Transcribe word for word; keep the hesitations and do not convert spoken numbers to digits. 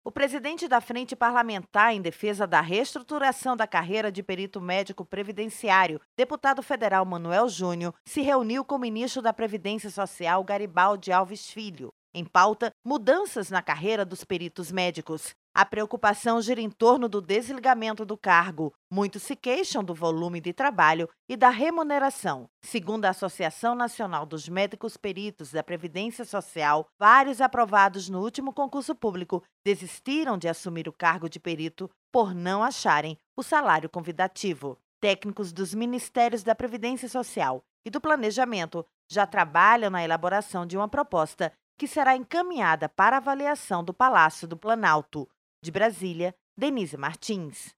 O presidente da Frente Parlamentar em Defesa da Reestruturação da Carreira de Perito Médico Previdenciário, deputado federal Manuel Júnior, se reuniu com o ministro da Previdência Social, Garibaldi Alves Filho. Em pauta, mudanças na carreira dos peritos médicos. A preocupação gira em torno do desligamento do cargo. Muitos se queixam do volume de trabalho e da remuneração. Segundo a Associação Nacional dos Médicos Peritos da Previdência Social, vários aprovados no último concurso público desistiram de assumir o cargo de perito por não acharem o salário convidativo. Técnicos dos Ministérios da Previdência Social e do Planejamento já trabalham na elaboração de uma proposta que será encaminhada para avaliação do Palácio do Planalto. De Brasília, Denise Martins.